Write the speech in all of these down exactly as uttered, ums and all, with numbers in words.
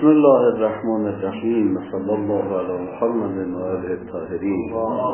بسم الله الرحمن الرحیم و صلی الله علی محمد و آله الطاهرین.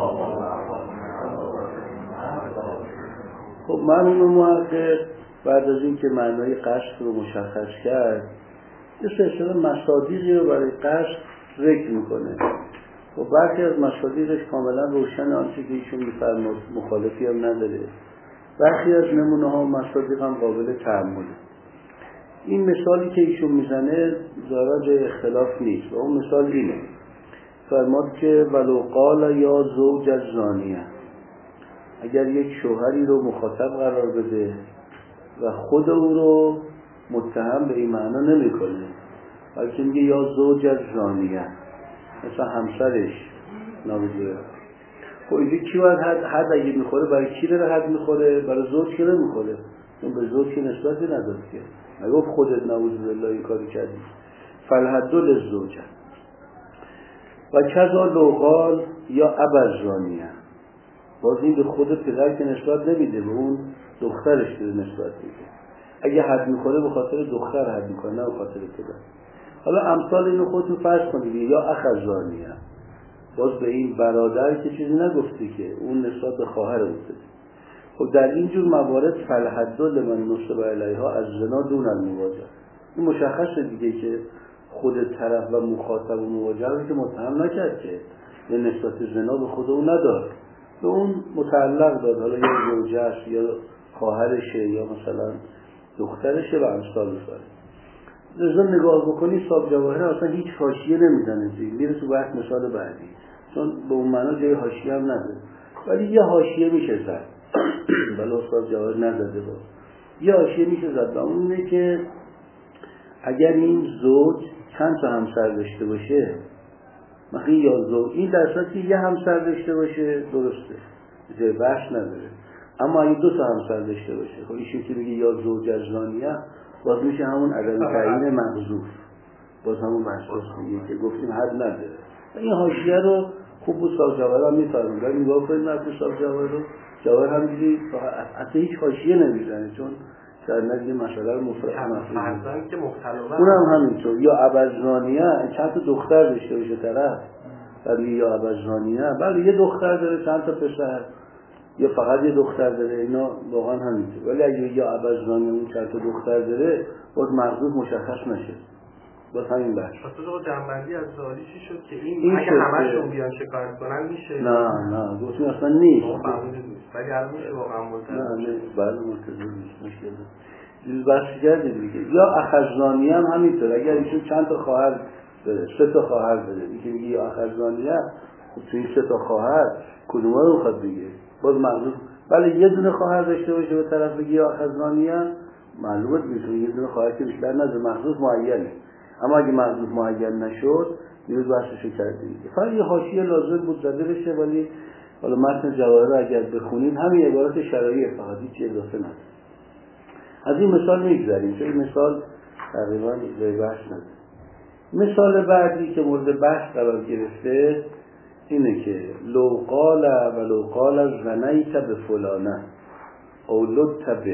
خب مرحوم محقق بعد از اینکه معنای قصد رو مشخص کرد یه سلسله مصادیقی رو برای قصد ذکر میکنه. خب برخی از مصادیقش کاملا روشن، آنچه که ایشون میفرماد مخالفی هم نداره. برخی از نمونه ها و مصادیق هم قابل تأمله. این مثالی که ایشون میزنه دارا جای اختلاف نیست و اون مثال اینه، فرماد که ولو قال یا زوج الزانیه، اگر یک شوهری رو مخاطب قرار بده و خود او رو متهم به این معنا نمی کنه بلکه میگه یا زوج الزانیه، مثلا همسرش نابوده. خب اینجا کی باید حد, حد اگه میخوره برای کی داره حد میخوره؟ برای زوج که نمیخوره، اون به زوج که نسبتی نداره که نگفت خودت نعوذ بالله این کاری کردی. فالحد للزوجه و کذا لو قال یا ابرزانیه، باز این به خود پدر که نسبت نمیده، به اون دخترش که نسبت میده. اگه حد میخوره به خاطر دختر حد میکنه نه به خاطر پدر. حالا امثال اینو خودتون فرض کنید، یا اخزانیه، باز به این برادر که چیزی نگفته که اون نسبت به خواهر بوده. خب در این جور موارد فالحد لمن نصب علیها از زنا دون المواجهه، این مشخصه دیگه که خود طرف و مخاطب و مواجهه رو که متهم نکرد که یه نسبت زنا به خود اون ندار، به اون متعلق داد، حالا یا زوجه است یا خواهرشه یا مثلا دخترشه و امثال می‌خوره. لازم نگاه بکنی صاحب جواهر اصلا هیچ حاشیه نمیزنه، میره تو بحث مثال بعدی، چون به اون معنا جای حاشیه هم نداره، ولی یه حاشیه میشه زد ولی استاد جواهر نزده بود. یه حاشیه میشه زد و اون اینه که اگر این زوج چند تا همسر داشته باشه، مثلا یا زوج این در صورتی یه همسر داشته باشه درسته، جای بحث نداره، اما اگه دو تا همسر داشته باشه، خب ایشون که میگه یا زوج ازلانیه، باز میشه همون عدم تعیین محذوف، باز همون محذوف میگه که گفتیم حد نداره. این حاشیه رو خوب بود صاحب جواهر هم میفرمون، ولی نگاه کنید نبود صاحب جواهر رو، جواهر همینجوری اصلا هیچ حاشیه نمیزنه، چون در نزد مسئله رو مفرد فرزند که مبتلا اونم همینطور. یا ابرزانیه، چند تا دختر داشته باشه طرف، ولی یا ابرزانیه بله یه دختر داره چند تا پسر، یا فقط یه دختر داره، اینا واقعا همینطور. ولی اگه یا ابرزانیه اون چند تا دختر داره باز مربوط مشخص نشه، باز همین بحث. اصلا رو جنبندی از سوالی چی شد که این, این اگه همشون بیان شکایت کنن میشه؟ نه نه گفتیم اصلا نیست، ولی الان میشه واقعا ملتزم. نه نه بله ملتزم نیست، مشکل نیست. بحث کردیم دیگه. یا اخزانی هم همینطور، اگر ایشون چند تا خواهر داره، سه تا خواهر داره، این که میگه یا اخزانیه، خب تو این سه تا خواهر کدوم رو میخواد بگه؟ باز معلوم بله یه دونه خواهر داشته باشه به طرف بگه یا اخزانیه، معلومه میشه یه دونه خواهر که بیشتر نداره، محذوف معینه. اما اگه محذوف معین نشد دیروز بحثشو کردیم. فقط یه حاشیه لازم بود زده بشه، ولی حالا متن جواهر رو اگر بخونیم همین عبارت شرعیه، فقط هیچ اضافه نداره. از این مثال میگذریم چون این مثال تقریبا جای بحث نداره. مثال بعدی که مورد بحث قرار گرفته اینه که لو قال و لو قال زنیت به فلانه او لدت به،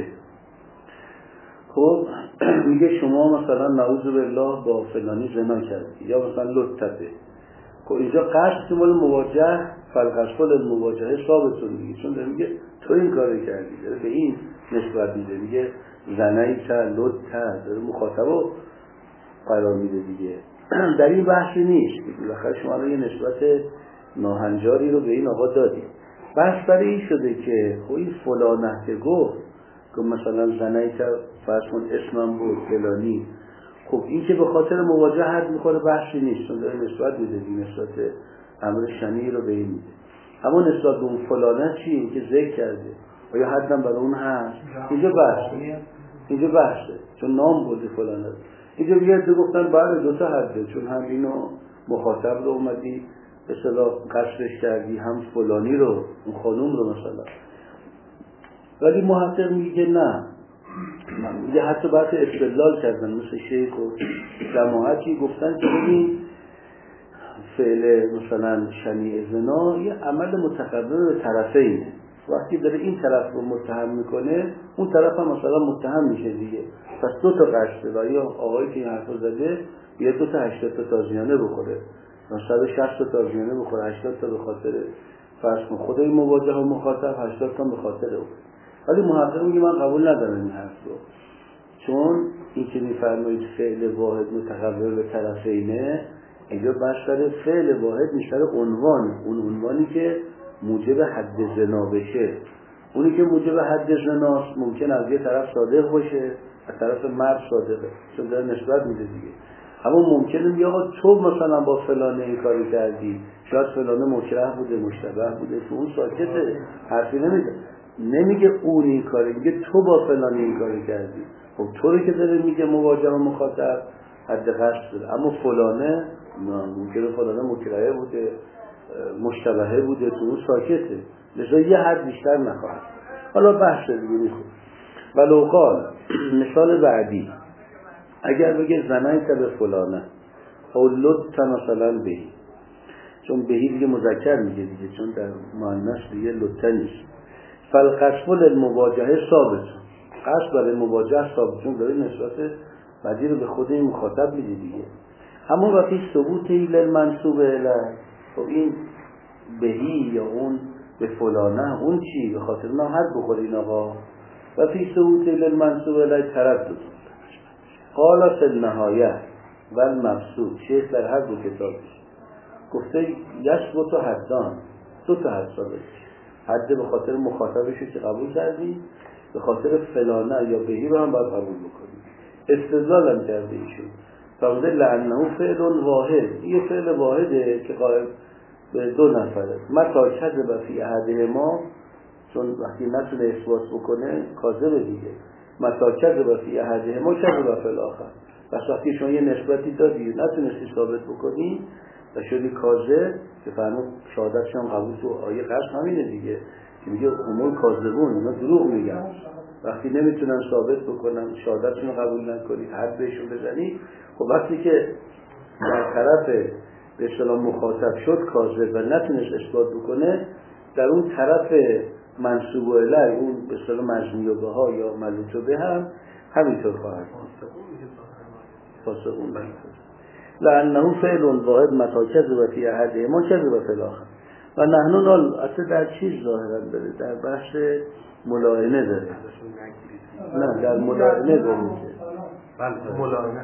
خب میگه شما مثلا نعوذ بالله با فلانی زنا کردی یا مثلا لطت به، خب اینجا قصد که مال مواجهه فالقصد المواجهه ثابتون میگه، چون داره میگه تو این کار کردی، داره به این نسبت میده، میگه زنیت لطت، داره مخاطبو قرار میده دیگه. در این بحثی نیست، بالاخره شما رو یه نسبت ناهنجاری رو به این آقا دادی. بحث برای این شده که خب این فلانه که گفت که مثلا زنیت فرض کن اسمم بود فلانی، خب این که به خاطر مواجهه حد میخوره بحثی نیست، چون داره نسبت میده، نسبت امر شنیع رو به این میده. اما نسبت به اون فلانه چی؟ این که ذکر کرده آیا حدم برای اون هست؟ اینجا بحثه، اینجا بحثه چون نام برده فلانه. اینجا بیاد دو گفتن بله دو تا حده، چون هم اینو مخاطب رو اومدی به اصطلاح قصدش کردی، هم فلانی رو اون خانوم رو مثلا. ولی محقق میگه نه، میگه حتی بعد استدلال کردن مثل شیخ و جماعتی گفتن که ببین فعل مثلا شنیع زنا یه عمل متقرر به طرفینه، وقتی داره این طرف رو متهم میکنه اون طرف هم مثلا متهم میشه دیگه. پس دو تا قصده و یا آقایی که این حرفو زده یه دو تا هشتاد تا تازیانه بخوره، صد و شصت تا تازیانه بخوره، هشتاد تا به خاطر فرض کن خود این مواجه و مخاطب، هشتاد تا به خاطر اون. ولی محقق میگه من قبول ندارم این حرف رو، چون این که میفرمایید فعل واحد متقابل به طرفینه، اینجا بحث فعل واحد میشه عنوان، اون عنوانی که موجب حد زنا بشه. اونی که موجب حد زناست ممکن از یه طرف صادق باشه، از طرف مرد صادقه چون داره نسبت میده دیگه. اما ممکنه میگه آقا تو مثلا با فلانه این کاری کردی، شاید فلانه مکره بوده، مشتبه بوده، تو اون ساکته، حرفی نمیده، نمیگه اون این کاری، میگه تو با فلانه این کاری کردی. خب طوری که داره میگه مواجه و مخاطب حد قصد داره، اما فلانه ممکنه فلانه مکره بوده، مشتبه بوده، تو اون ساکته، لذا یه حد بیشتر نخواهد. حالا بحث دیگه میخواد. ولو قال، مثال بعدی، اگر بگه زنیت به فلانه او لطت مثلا بهی، چون بهی دیگه مذکر میگه دیگه، چون در مؤنث دیگه لطه نیست. فالقصد للمواجهه ثابت، قصد برای مواجهه ثابت، چون داره نسبت بعدی رو به خود این مخاطب میده دیگه. اما وقتی ثبوت للمنصوب الیه، خب این بهی یا اون به فلانه، اون چی؟ به خاطر اونم حد بخورین آقا. و فی ثبوت للمنصوب الیه تردد. قال فی النهایه و المبسوط، شیخ در هر دو کتابش گفته یثبت حدان، دو تا حد ثابت، حد به خاطر مخاطبشو که قبول کردی، به خاطر فلانه یا بهی رو هم باید قبول بکنی. استدلال هم کرده ایشون فرموده لعنه فعل واحد، یه فعل واحده که قائل به دو نفره. متا کذب فی احدهما، چون وقتی نتونه اثبات بکنه کاذب دیگه، متا کذب فی احدهما کذب فی الاخر. پس وقتی شما یه نسبتی دادی نتونستی ثابت بکنی و شدی کاذب، که فرمود شهادتش هم قبول تو آیه قصد همینه دیگه، که میگه همون کاذبون، اونا دروغ میگن، وقتی نمیتونن ثابت بکنن شهادتشون قبول نکنی، حد بهشون بزنی. خب وقتی که در طرف به اصطلاح مخاطب شد کاذب و نتونست اثبات بکنه، در اون طرف منصوب الیه، اون به اصطلاح مجنی به ها یا ملوط به هم همینطور خواهد بود. فاسقون بلد لعنه فعل واحد متا کذب فی احدهما کذب فی الاخر. و نحن نال اصلا در چیز ظاهرا داره، در بحث ملاعنه داره، نه در ملاعنه داره، بله ملاعنه.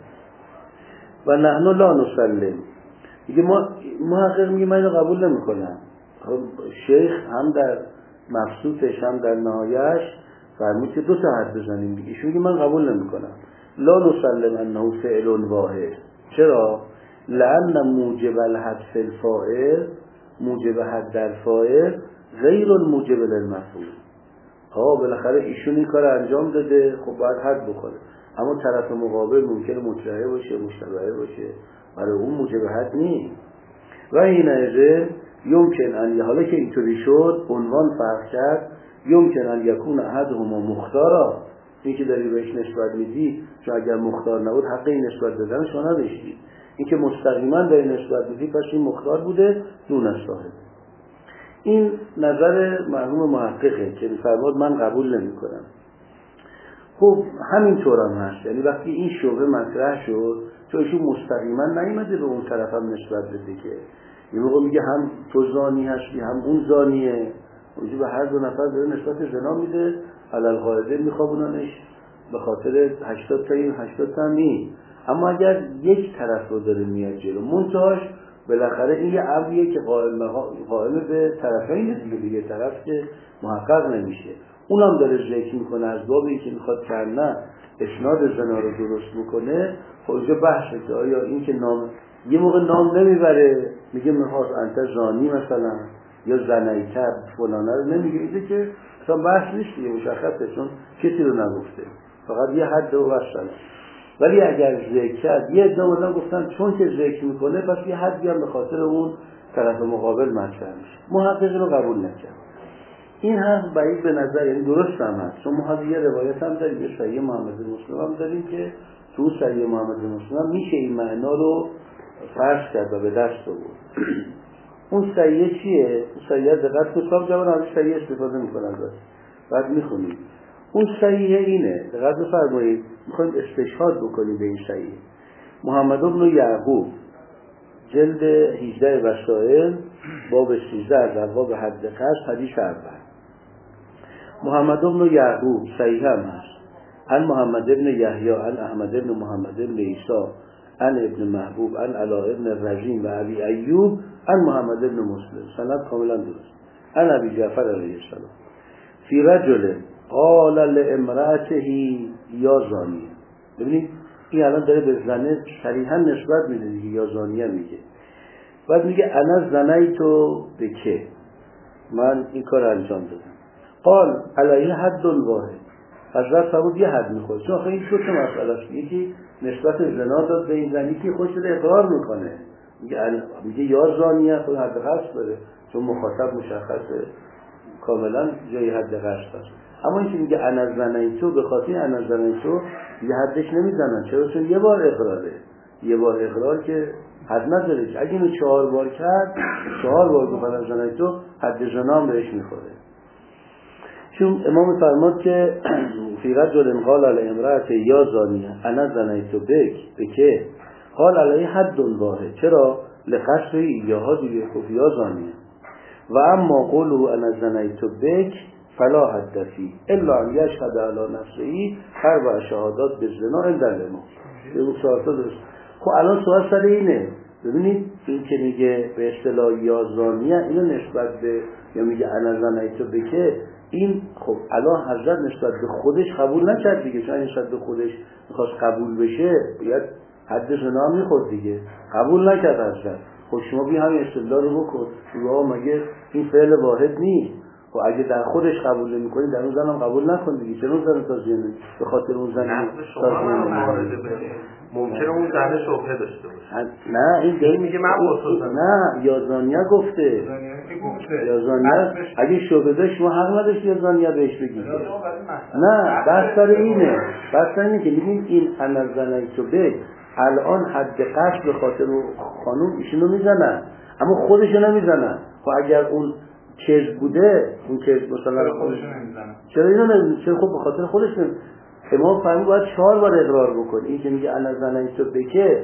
و نحن لا نسلم، میگه ما محقق میگه من اینو قبول نمیکنم. خب شیخ هم در مبسوطش هم در نهایش فرمود که دو تا حد بزنیم دیگه، ایشون میگه من قبول نمیکنم. لا نسلم انه فعل واحد. چرا؟ لأن موجب الحذف الفاعل، موجب حد در فاعل غیر الموجب للمفعول. ها بالاخره ایشون این کار انجام داده، خب باید حد بخوره، اما طرف مقابل ممکنه مکره باشه، مشتبه باشه، برای اون موجب حد نیست. و این ایزه یمکن ان، حالا که اینطوری شد عنوان فرق کرد، یمکن ان یکون احدهما مختارا، این که داری بهش نسبت میدی، چون اگر مختار نبود حق این نسبت دادن شما نداشتی، این که مستقیما داری نسبت میدی پس این مختار بوده دون از صاحب. این نظر مرحوم محققه که می‌فرماد من قبول نمی‌کنم. خب همینطور هم هست، یعنی وقتی این شبهه مطرح شد، چون ایشون مستقیما نیومده به اون طرف هم نسبت بده که یه موقع میگه هم تو زانی هستی هم اون زانیه، اونجا به هر دو نفر داره نسبت زنا میده، علل قاعده میخوابوننش به خاطر هشتاد تا این هشتاد تا نی. اما اگر یک طرف رو داره میاد جلو منتهاش، بالاخره این یه امریه که قائم به طرفین دیگه، دیگه طرف که محقق نمیشه، اونم داره ذکر میکنه از بابی که میخواد کرنه اسناد زنا رو درست میکنه. خب اینجا بحثه که آیا این که نام یه موقع نام نمیبره، میگه میخواد انت زانی مثلا یا زنیتر فلانه رو نمیگه، اینجا که اصلا بحث نیست دیگه، مشخصه چون کسی رو نگفته، فقط یه حد و وصله. ولی اگر ذکر کرد، یه عده اومدن گفتن چون که ذکر میکنه پس یه حدی هم به خاطر اون طرف مقابل مطرح میشه، محقق رو قبول نکرد. این هم بعید به نظر، یعنی درست هم هست، چون ما یه روایت هم داریم، یه صحیح محمد مسلم هم داریم که تو صحیح محمد مسلم میشه این معنا رو فرض کرد و به دست آورد. اون سیه چیه؟ اون سیه دقت کنید صاحب جوان همش سیه استفاده میکنن بس بعد میخونید. اون سیه اینه، دقت بفرمایید، میخوایم استشهاد بکنیم به این سیه. محمد بن یعقوب جلد هجده وسائل باب سیزده از ابواب حد قذف حدیث اول. محمد بن یعقوب صحیح هم هست. عن محمد بن یحیی عن احمد بن محمد بن عیسی عن ابن محبوب عن علاء بن الرزین و ابی ایوب عن محمد بن مسلم، سند کاملا درست. عن ابی جعفر علیه السلام فی رجل قال لامرأته یا زانی. ببینید این الان داره به زنه صریحا نسبت میده دیگه، یا زانیه میگه. بعد میگه انا زنیتو به که، من این کار انجام دادم. قال علیه حد واحد، حضرت فرمود یه حد میخوره، چون آخه این دو تا مسئله است. یکی نسبت زنا داد به این زنی که خودش رو اقرار میکنه، میگه میگه یا زانیه، خود حد قذف داره چون مخاطب مشخصه، کاملا جای حد قذف است. اما اینکه میگه انا زنیتو، به خاطر انا زنیتو یه حدش نمیزنن. چرا؟ چون یه بار اقراره، یه بار اقرار که حد نداره. اگه اینو چهار بار کرد، چهار بار گفت انا زنیتو، حد زنا هم بهش میخوره. چون امام فرمود که فی رجل قال علی امرأته یا زانیه انا زنیتو بک، به که قال علی حد واحد. چرا؟ لقصر ایاها دیگه، خب یا زانیه. و اما قوله انا زنیتو بک فلا حد فی الا ان یشهد علی نفسه اربع شهادات بالزنا عند الموت. به اون شرط درست. خب الان سوال سر اینه، ببینید این که میگه به اصطلاح یا زانیه، اینو نسبت به یا میگه انا زنیتو بک، این خب الان حضرت نسبت به خودش قبول نکرد دیگه، چون نسبت به خودش میخواست قبول بشه باید حد زنا میخورد دیگه، قبول نکرد حضرت. خب شما بیا همین استدلال رو بکن، بگو مگه این فعل واحد نیست؟ خب اگه در خودش قبول نمی‌کنی، در اون زنم قبول نکن دیگه. چرا اون زن تازیه نمی به خاطر اون زن تازیه ممکنه اون زن شبهه داشته باشه. نه این دل میگه من واسه نه یا زانیه گفته، یا زانیه اگه شبهه داشت شما حق نداشت یا زانیه بهش بگید. نه بحث سر اینه، بحث سر اینه که میگیم این انا زنیتو بک الان حد قذف به خاطر خانوم ایشونو میزنن اما خودشو نمیزنن. خب اگر اون کذب بوده، اون که مثلا خودشو نمیزنن، چرا اینو نمیزنن؟ چرا؟ خب به خاطر خودش نمیزنن. امام فرمود باید چهار بار اقرار بکنه. این که میگه انا زنیتو بکه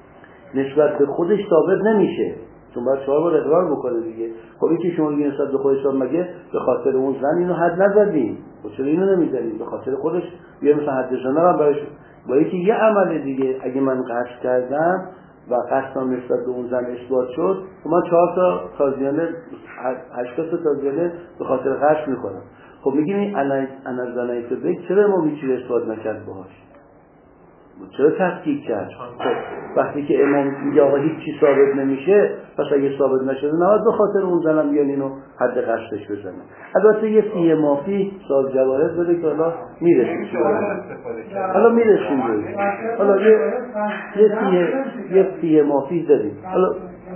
نسبت به خودش ثابت نمیشه، چون باید چهار بار اقرار بکنه دیگه. خب این که شما میگه نسبت به خودش مگه به خاطر اون زن اینو حد نزدین، خب چرا اینو نمیزنید؟ به خاطر خودش بیا مثلا حد زنا هم براش با اینکه یه عمل دیگه اگه من قصد کردم و قصدم نسبت به اون زن اثبات شد، من چهار تا تازیانه هشت تا تازیانه به خاطر قصد میکنم. خب میگیم این انا زنیتو بک چرا ما هیچی اثبات نکرد باهاش؟ چرا تحقیق کرد؟ خب وقتی که امام میگه آقا هیچ چیز ثابت نمیشه، پس اگه ثابت نشده نباید به خاطر اون زنم بیان اینو حد قصدش بزنن. البته یه فیه مافی صاحب جواهر داره که حالا میرسیم حالا میرسیم داریم حالا یه یه فیه یه فیه مافی داریم حالا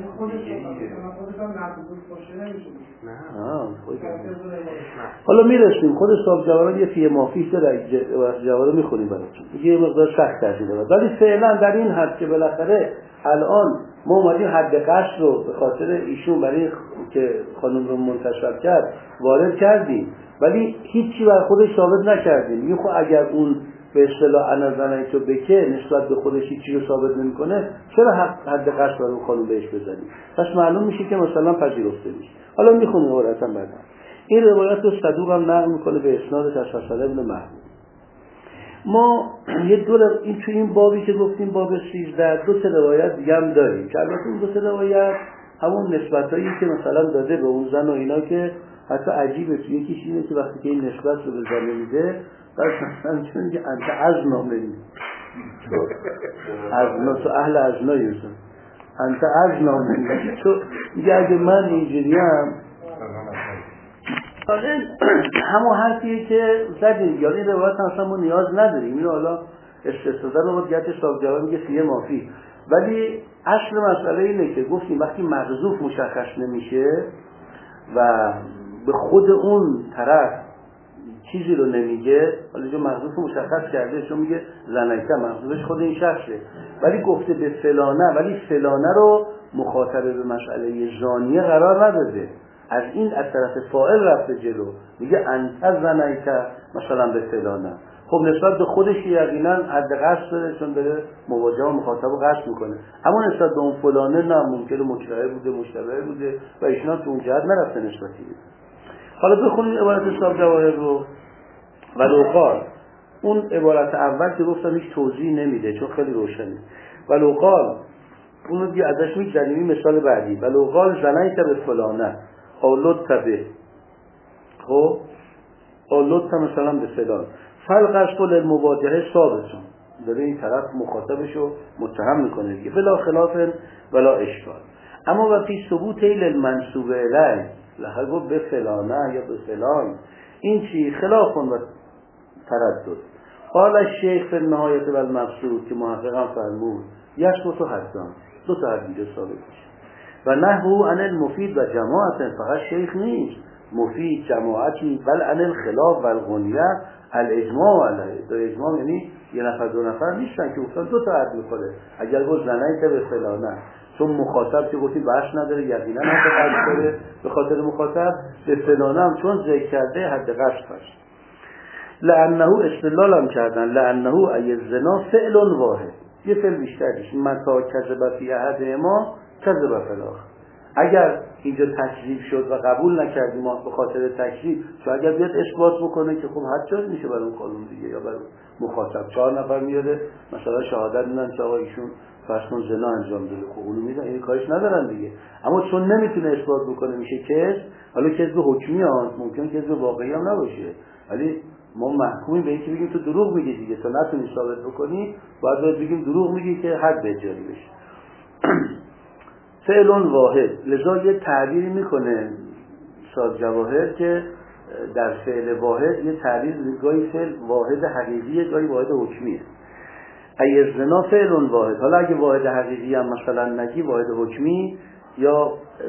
حالا میرسیم. خود صاحب جواهر یه فیه مافی داره، جواهر میخونیم براتون، یه مقدار سخت ترجیح داره، ولی فعلا در این حد که بالاخره الان ما اومدیم حد قصد رو به خاطر ایشون برای که خانم رو منتشر کرد وارد کردیم، ولی هیچی بر خودش ثابت نکردیم. میگه خب اگر اون به اصطلاح انا زنیتو بکه نسبت به خودش هیچی رو ثابت نمیکنه، چرا حد قصد رو خانم بهش بزنیم؟ پس معلوم میشه که مثلا پذیرفته میشه. حالا میخونیم عبارتا بعدا. این روایت رو صدوق هم نقل میکنه به اسنادش از حسن ابن محبوب. ما یه دو این تو این بابی که گفتیم باب سیزده دو تا روایت دیگه هم داریم که البته اون دو تا روایت همون نسبتایی که مثلا داده به اون زن و اینا که حتی عجیبه. تو یکیش اینه که وقتی که این نسبت رو به زن میده بعد مثلا چون میگه انت ازنا میدی ازنا تو اهل ازنا یوزن انت ازنا میدی تو میگه اگه من اینجوریم همون حرفیه که زدیم، یعنی روایت اصلا ما نیاز نداریم. اینو حالا استثنا رو باید گرچه صاحب جواب میگه فیه مافی، ولی اصل مسئله اینه که گفتیم وقتی مغزوف مشخص نمیشه و به خود اون طرف چیزی رو نمیگه، حالا جو مغزوف مشخص کرده چون میگه زنیته، مغزوفش خود این شخصه، ولی گفته به فلانه، ولی فلانه رو مخاطب به مسئله زانیه قرار نداده، از این از طرف فاعل رفته جلو، میگه انت زنیت مثلا به فلانه. خب نسبت به خودش یقینا حد قصد داره، چون داره مواجهه و مخاطب رو قصد میکنه، اما نسبت به اون فلانه نه، ممکنه مکره بوده، مشتبه بوده و ایشون تو اون جهت نرفته نسبتی بوده. حالا بخونید عبارت صاحب جواهر رو. ولو قال، اون عبارت اول که گفتم هیچ توضیح نمیده چون خیلی روشنه. ولو قال اون دیگه ازش میگذریم. مثال بعدی، ولو قال زنیت به فلانه او لطفه، خب او لطف مثلا به فلان، فرق از کل المواجهه ثابتون، داره این طرف مخاطبشو متهم میکنه دیگه، بلا خلاف ولا اشکال. اما وقتی ثبوت ایل المنصوب الیه، لحظه گفت به فلانه یا به فلان، این چی؟ خلاف و تردد. قال الشیخ فی النهایت و المقصود که محققا فرمود یثبت حدان، دو تا حد اینجا ثابت میشه. و نهو عن المفید و جماعت، فقط شیخ نیست، مفید جماعتی، بل عن الخلاف و الغنیه الاجماع علیه. دو اجماع یعنی یه نفر دو نفر نیستن که افتاد دو تا حد میخوره. اگر گفت زنیت به فلانه، چون مخاطب که گفتی بحث نداره یقینا حد قصد داره، به خاطر مخاطب به فلانه هم چون ذکر کرده حد قصد هست. لانه استدلال هم کردن، لانه ای الزنا فعل واحد، یه فعل بیشترش، متا کذب فی احد ما کذب فی الاخر. اگر اینجا تکذیب شد و قبول نکردیم ما به خاطر تکذیب، چون اگر بیاد اثبات بکنه که خب حد جاری میشه برای اون قانون دیگه، یا برای مخاطب چهار نفر میاده مثلا شهادت میدن که آقا ایشون فرض زنا انجام داده، خب اونو میدن، این کارش ندارن دیگه. اما چون نمیتونه اثبات بکنه میشه کذب. حالا کذب حکمی ها ممکن کذب واقعی هم نباشه، ولی ما محکومی به اینکه بگیم تو دروغ میگی دیگه، تا نتونی ثابت بکنی باید بگیم دروغ میگی که حد به جاری بشه. فعل واحد، لذا یه تعبیری میکنه صاحب جواهر که در فعل واحد یه تعبیر، گاهی فعل واحد حقیقیه گاهی واحد حکمیه. ای الزنا فعل واحد، حالا اگه واحد حقیقی هم مثلا نگی واحد حکمی یا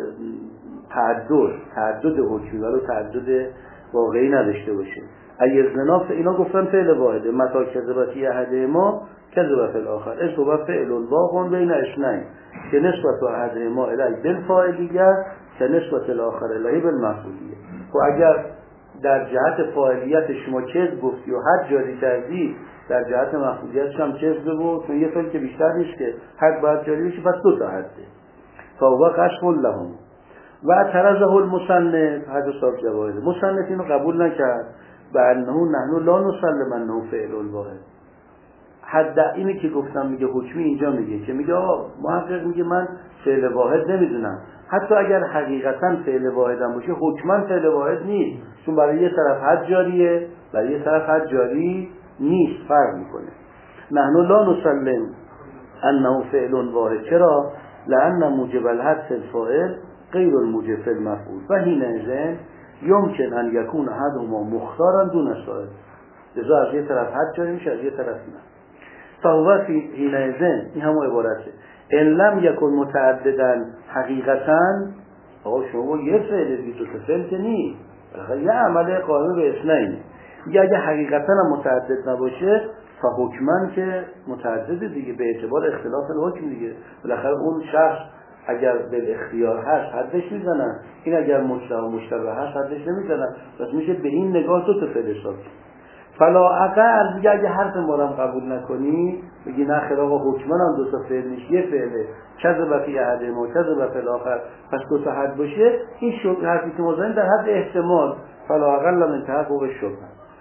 تعدد تعدد حکمی ولی تعدد واقعی نداشته باشه. ای الزنا اینا گفتن فعل واحده، متا کذبتی احد ما کذب فی الاخر، اسم فعل واقع بین اثنین که نسبت احد ما الی بالفاعلیه که نسبت الاخر الی بالمفعولیه. خب اگر در جهت فاعلیت شما کذب گفتی و حد جاری کردی، در جهت مفعولیتش هم کذب بود، چون یه فعل که بیشتر نیست که حد باید جاری بشه، پس دو تا حده. فهو قصف لهم و اعترضه المصنف، حد صاحب جواهر مصنف اینو قبول نکرد، و انه نحن لا نسلم انه فعل واحد. حد اینی که گفتم میگه حکمی، اینجا میگه که میگه آقا محقق میگه من فعل واحد نمیدونم، حتی اگر حقیقتا فعل واحد هم باشه حکما فعل واحد نیست، چون برای یه طرف حد جاریه برای یه طرف حد جاری نیست، فرق میکنه. نحن لا نسلم انه فعل واحد، چرا؟ لان موجب الحد فی الفاعل غیر الموجب فی المفعول و حینئذ یمکن ان یکون احدهما مختارا دون الثانی. لذا از یه طرف حد جاری میشه، از یه طرف نه. فهو فی حینئذ، این همون عبارته، ان لم یکن متعددا حقیقتا، آقا شما یه فعل بی تو فعل که نیست، بالاخره یه عمل قائم به اثنین. یا اگه حقیقتا هم متعدد نباشه فحکما که متعدد دیگه، به اعتبار اختلاف الحکم دیگه، بالاخره اون شخص اگر به اختیار هست حدش میزنن، این اگر مشتبه و مشتبه هست حدش نمیزنن، پس میشه به این نگاه دو تا فعل حساب کرد. فلا اقل دیگه اگه حرف ما رو قبول نکنی، بگی نه خیر آقا حکما هم دو تا فعل نیست، یه فعله، کذب فی احد ما کذب فی الاخر، پس دو تا حد باشه، این شبهه حرفی که ما زدیم در حد احتمال، فلا اقل من تحقق الشبهه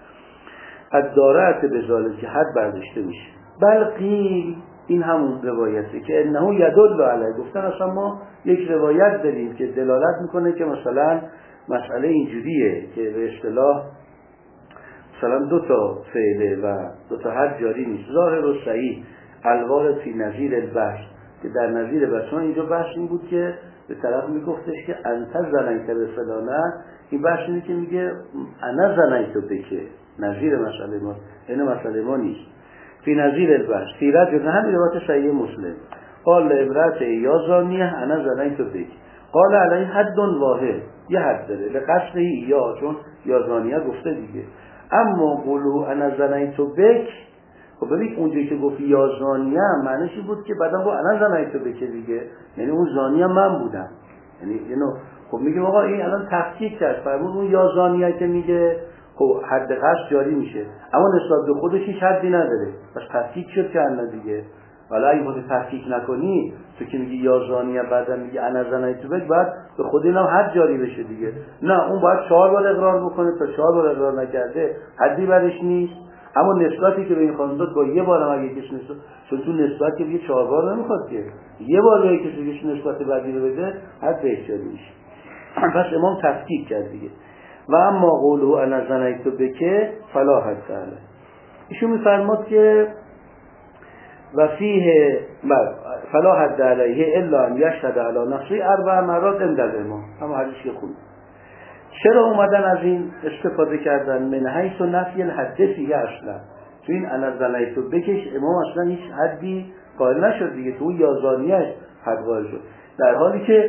الدارعه بذالک که حد برداشته میشه. بل قیل، این همون روایته که انه یدل علیه، گفتن اصلا ما یک روایت داریم که دلالت میکنه که مثلا مسئله اینجوریه که به اصطلاح مثلا دو تا فعله و دو تا حد جاری نیست. ظاهر و صحیح الوارد فی نظیر البحث، که در نظیر بحث اینجا بحث این بود که به طرف میگفتش که انت زنیت به فلانه، این بحث اینه که میگه انا زنیت بکه، نظیر مسئله ما، این مسئله ما نیست. فی نظیر البحث فی رجل، همین روایت صحیح مسلم، قال عبرت یا زانیه انا زنیت بک، قال علی حد واحد، یه حد داره لقصده یا، چون یا زانیه گفته دیگه. اما قولو انا زنیت بک خب ببین اونجایی که گفت یا زانیه معنیش بود که بعدم با الان زنایی تو بکه دیگه، یعنی اون زانیه من بودم، یعنی اینو خب میگه آقا این الان تفکیک کرد، فرمود اون یا زانیه که میگه خب حد قصد جاری میشه، اما نسبت به خودش هیچ حدی نداره، پس تفکیک شد که الان دیگه. حالا اگه خودت تفکیک نکنی تو که میگی یا زانیه بعدم میگی انا زنیت بک، بعد به خود اینم حد جاری بشه دیگه. نه اون باید چهار بار اقرار بکنه، تا چهار بار اقرار نکرده حدی برش نیست. اما نسبتی که به این خانم داد با یه بارم اگه کسی نسبت، چون تو نسبت که دیگه چهار بار نمیخواد که یه بار به کسی نسبت بعدی رو بده حد بهش جاری میشه. پس امام تفکیک کرد دیگه. و اما قوله انا زنیت بک فلا حد علیه، ایشون میفرماد که و فیه فلا حد علیه الا ان یشهد علی نفسه اربع مرات عند الامام. اما حدیث که خوب چرا اومدن از این استفاده کردن؟ من حیث نفی الحد فیه اصلا، تو این انا زنیت بکش امام اصلا هیچ حدی قائل نشد دیگه، تو یا زانیه حد قائل شد، در حالی که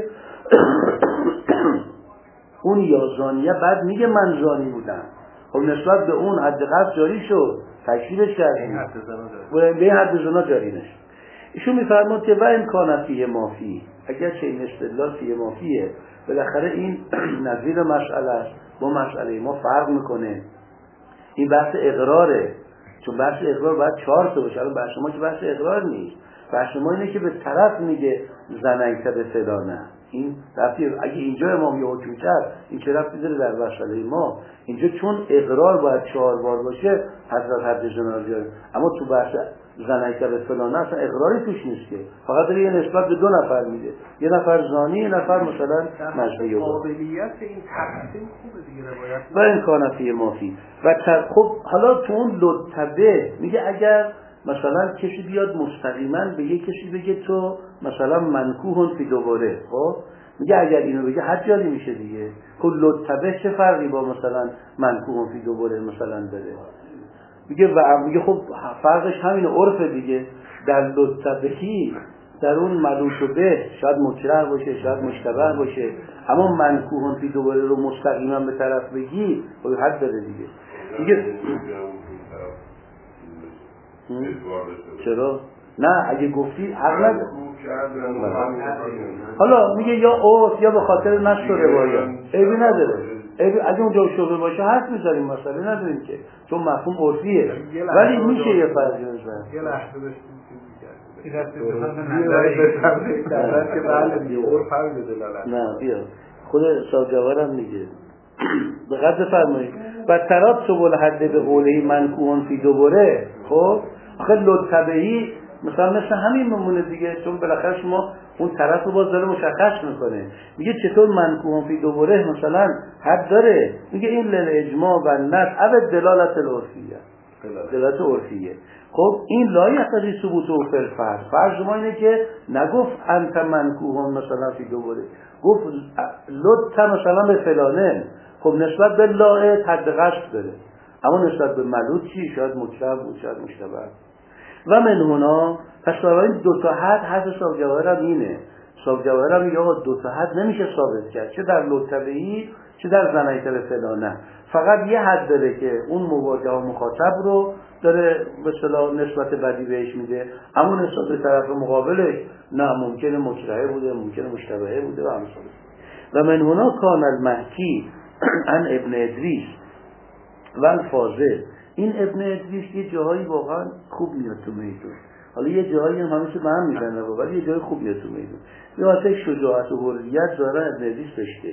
اون یا زانیه بعد میگه من زانی بودم، خب نسبت به اون حد قصد جاری شد، تکفیرش کردیم به این حد زنا جاری نشد. ایشون میفرمود که و امکان فیه مافی، اگر چه این استدلال فیه مافیه، بالاخره این نظیر مسئله است با مسئله ما فرق میکنه. این بحث اقراره، چون بحث اقرار باید چهار تا باشه، الان بحث ما که بحث اقرار نیست، بحث ما اینه که به طرف میگه زنیت به فلانه. این رفتی اگه اینجا امام یه حکم کرد این چه رفتی داره در مسئله ما؟ اینجا چون اقرار باید چهار بار باشه حضرت حد زنا بیاره، اما تو بحث زنیت به فلانه اصلا اقراری توش نیست که، فقط داره یه نسبت به دو نفر میده، یه نفر زانی یه نفر مثلا مشهی. قابلیت این تقسیم خوبه دیگه روایت و این کانفی مافی و تر... خب حالا تو اون لطبه میگه اگر مثلا کسی بیاد مستقیما به یک کسی بگه تو مثلا منکوهن فی دوباره، خب میگه اگر اینو بگه حد جاری میشه دیگه. خب لطبه چه فرقی با مثلا منکوهن فی دوباره مثلا داره؟ میگه و میگه خب فرقش همین عرفه دیگه، در لطبهی در اون ملوط به شاید مکره باشه شاید مشتبه باشه، اما منکوهن فی دوباره رو مستقیما به طرف بگی خب حد داره دیگه. میگه چرا؟ نه اگه گفتی حق نداره. حالا میگه یا عرف یا به خاطر نشر روایات، عیبی نداره. عیبی اگه اونجا شبهه باشه حرف میذاریم، مسئله نداریم که، چون مفهوم عرفیه، ولی میشه یه فرضی بزنیم. یه لحظه داشتیم این دسته بزن که بله دیگه عرف همین دلالت. نه بیا خود ساجوارم میگه دقت فرمایید و ترات سبول حد به قوله منکوهن فی دوباره. خب آخه لطبهی مثلا مثل همین ممونه دیگه، چون بالاخره شما اون طرف رو باز داره مشخص میکنه، میگه چطور منکوهن فی دوباره مثلا حد داره، میگه این للاجماع و نص او دلالت العرفیه، دلالت عرفیه. خب این لا یقتضی ثبوت و فی الفرض، فرض ما اینه که نگفت انت منکوهن مثلا فی دوباره، گفت لطف مثلا به فلانه، خب نسبت به لائه حد قصد داره، اما نسبت به ملوط چی؟ شاید مکره بود شاید مشتبه. و من هنا پس برای دو تا حد حد صاحب جواهر هم اینه، صاحب جواهر هم میگه آقا دو تا حد نمیشه ثابت کرد، چه در لطبهی چه در زنیت به فلانه، فقط یه حد داره که اون مواجه و مخاطب رو داره به اصطلاح نسبت بدی بهش میده، اما نسبت به طرف مقابلش نه، ممکنه مکره بوده ممکنه مشتبه بوده و همسال. و من هنا کان المحکی عن ابن ادریس و الفاضل، این ابن ادریس یه جاهایی واقعا خوب میاد تو میدون، حالا یه جاهایی هم همیشه به هم میزنه ولی یه جای خوب میاد تو میدون، یه واسه شجاعت و حریت داره ابن ادریس داشته،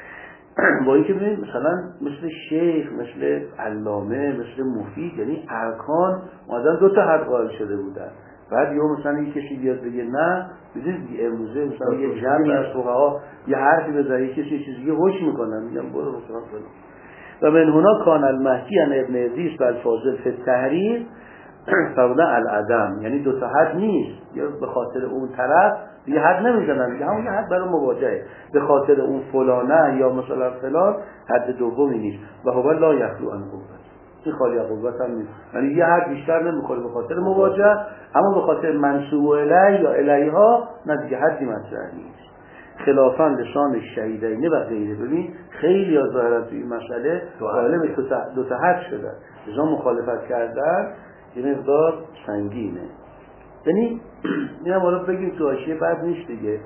با اینکه ببینید مثلا مثل شیخ مثل علامه مثل مفید، یعنی ارکان مادر دو تا حد قائل شده بودن، بعد یا مثلا این کسی بیاد بگه نه ببینید امروزه مثلا یه جمعی از فقها یه حرفی بزنه یه کسی یه چیزی هوش میکنن میگن برو مثلا فلان. و من هنا کان المحکی ان ابن ادریس و الفاضل فی التحریر فرضا العدم، یعنی دو تا حد نیست، یا به خاطر اون طرف یه حد نمیزنن دیگه، همون یه حد برای مواجهه، به خاطر اون فلانه یا مثلا فلان حد دومی نیست و هو لا یخلو عن قوت، این خالی از قوت هم نیست، یعنی یه حد بیشتر نمیخوره به خاطر مواجهه، اما به خاطر منسوب الیه یا الیها نه دیگه حدی مطرح نیست. خلافاً لسان شهیدین و غیره. ببین خیلی از ظاهرا توی این مسئله قائل به دو تا حد شدن، لذا مخالفت کردن، یه مقدار سنگینه. یعنی اینم حالا بگیم تو حاشیه بد نیست دیگه،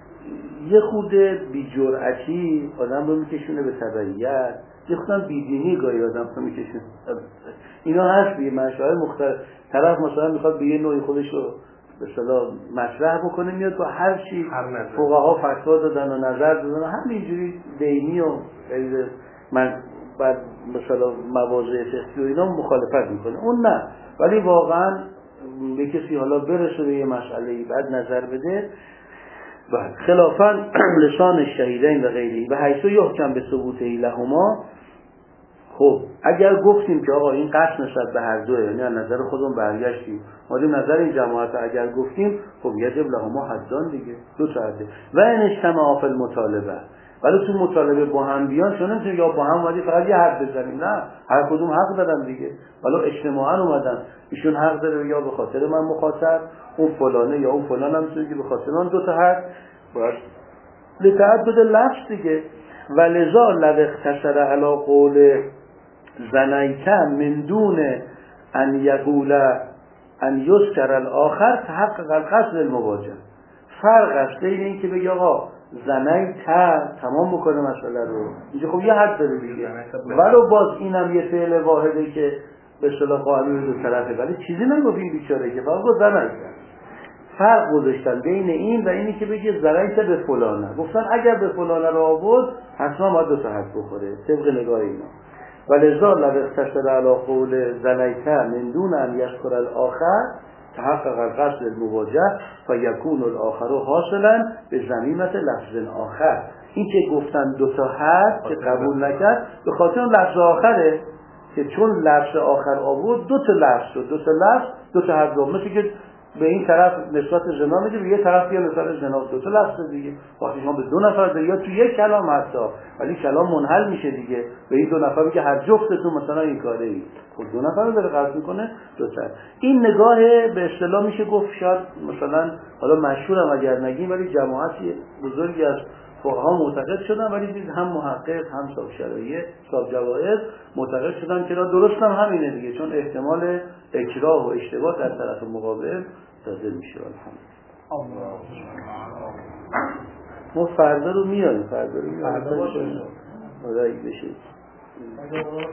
یه خورده بی‌جرأتی آدم رو میکشونه به تبعیت، یه خودم بیدینی گاهی آدم رو میکشونه. اینا هست دیگه، منشأهای مختلف. طرف مثلا میخواد به یه نوعی خودش رو به اصطلاح مطرح بکنه، میاد با هر چی فقها فتوا دادن و نظر دادن همینجوری دینی و غیر من بعد مثلا مواضع فقهی و اینا مخالفت میکنه. اون نه، ولی واقعا به کسی حالا برسه به یه مسئله‌ای بعد نظر بده، بعد خلافاً لسان الشهیدین و غیره و حیث یحکم به ثبوت لهما. خب اگر گفتیم که آقا این قصد نسبت به هر دوه، یعنی از نظر خودمون برگشتیم مادیم نظر این جماعت اگر گفتیم، خب یجب لهما حدان دیگه، دو تا حده. و این اجتماع فی المطالبه، ولی تو مطالبه با هم بیان چون نمیتونیم یا با هم اومدی فقط یه حد بزنیم، نه، هر کدوم حق دارن دیگه. حالا اجتماعاً اومدن، ایشون حق داره یا به خاطر من مخاطب، اون فلانه یا اون فلان هم میگه به خاطر من دو تا حد، باید لتعدد لفظ دیگه. ولذا لو اختصر علی قول زنیت من دون ان یقول ان یذکر الاخر تحقق القصد المواجه. فرق است بین این که بگی آقا زنیت تمام بکنه مسئله رو، اینجا خب یه حد داره دیگه، ولو باز اینم یه فعل واحده که به اصطلاح قائم دو طرفه، ولی چیزی نگفتیم بیچاره که فقط گفت زنیت. فرق گذاشتن بین این و اینی که بگه زنیت به فلانه، گفتن اگر به فلانه رو آورد حتما باید دو تا حد بخوره طبق نگاه اینا. ولذا لو اختصر علی قول زنیت من دون ان یذکر الاخر تحقق القصد المواجه فیکون الاخر حاصلا به ضمیمه لفظ آخر. این که گفتن دو تا حد که قبول نکرد به خاطر لفظ آخره که چون لفظ آخر آورد دو تا لفظ شد، دو تا لفظ دو تا حد رو، مثل که به این طرف نسبت زنا میگه به یه طرف یا نسبت زنا، دو تا لفظ دیگه. وقتی شما به دو نفر به یا تو یک کلام حتی، ولی کلام منحل میشه دیگه، به این دو نفر میگه هر جفتتون مثلا این کاره ای، خب دو نفر رو داره قصد میکنه دو تا. این نگاه به اصطلاح میشه گفت شاید مثلا حالا مشهورم اگر نگیم، ولی جماعتی بزرگی از فقها معتقد شدن، ولی دید هم محقق هم صاحب شرایع صاحب جواهر معتقد شدن که درست هم همینه دیگه، چون احتمال اکراه و اشتباه در طرف مقابل صادر میشه. الحمدلله. ما فردا رو میاریم، فردا رو میاریم. فردا باشه. بشه.